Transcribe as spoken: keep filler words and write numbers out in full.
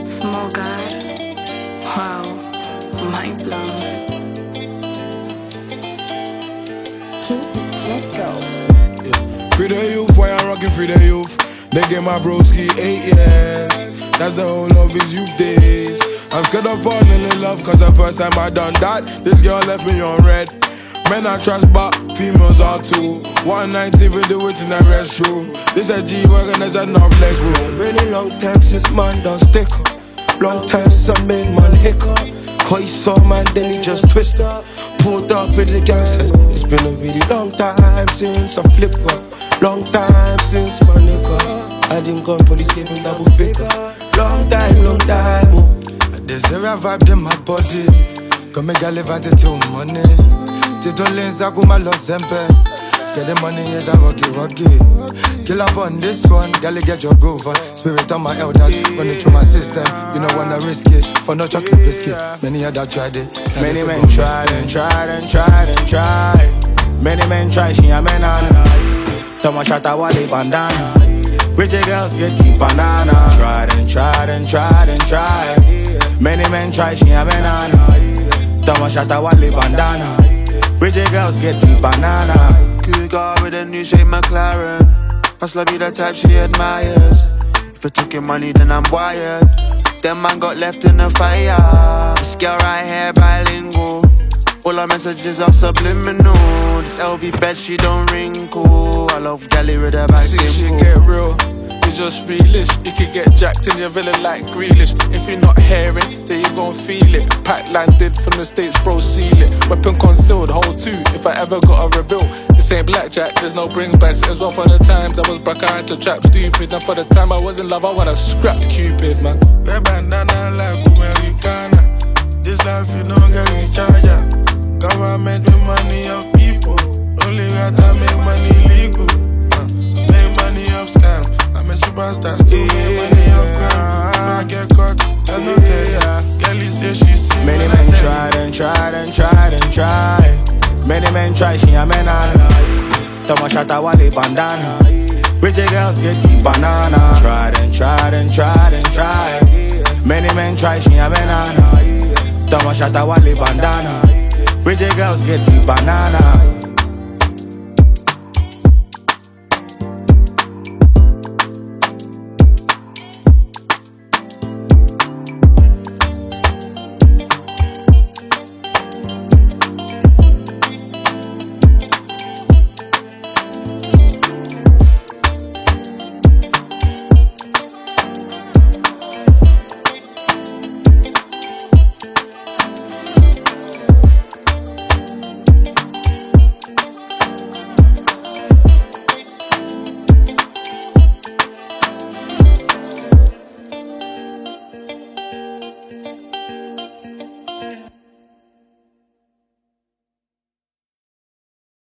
Small guy. Wow. Mind blown. Let's go. Yeah. Free the youth, why I'm rocking free the youth. They gave my broski eight years. That's the whole of his youth days. I'm scared of falling in love, cause the first time I done that, this girl left me on red. Men are trash, but females are too. One night even do it in the restroom. This a G-Wagon, there's enough legs room. Really long time since man done stick up. Long time since I made man hiccup. Cause he saw man, then he just twisted. Pulled up with the gang said, it's been a really long time since I flip up. Long time since my nigga I didn't go police gave him double figure. Long time, long time, oh. There's a vibe in my body. Come make a live at it till money. Tito lanes I go my lost sempe. Get the money is a rocky rocky. Kill up on this one, gally get your groove on. Spirit on my elders, running through my system. You know wanna risk it, for no chocolate biscuit. Many other tried it. Many men tried and tried and tried and tried. Many men try, she a man on her. Toma shata wale bandana. Pretty girls get deep banana. Tried and tried and tried and tried. Many men try, she a man on her. Toma shata wale bandana. Pretty girls get deep banana. Cougar with a new shape McLaren. Hustler be the type she admires. If I took your money then I'm wired. Them man got left in the fire. This girl right here bilingual. All our messages are subliminal. This L V bed she don't wrinkle. I love Gally with her back See shit get real, it's just realish. You can get jacked in your villain like Grealish. If you're not hearing, then you gon' feel it. Pack landed from the States, bro, seal it. Weapon concealed, hold two, if I ever got a reveal. This ain't blackjack, there's no bringbacks. As well for the times I was back, I had to trap stupid. And for the time I was in love, I wanna scrap Cupid, man. Red bandana like Americana. This life you don't get recharger. Government with money of people. Only got to make money legal. uh, Make money off scams. I'm a superstar, still make money off crime. If I get caught, I don't tell ya. Girlie say she see Many men tried and tried and tried and tried. Many men try, she a man on her. Toma shata wale bandana. Pretty girls get deep banana. Tried and tried and tried and tried. Many men try, she a man on her. Toma shata wale bandana. Pretty girls get deep banana.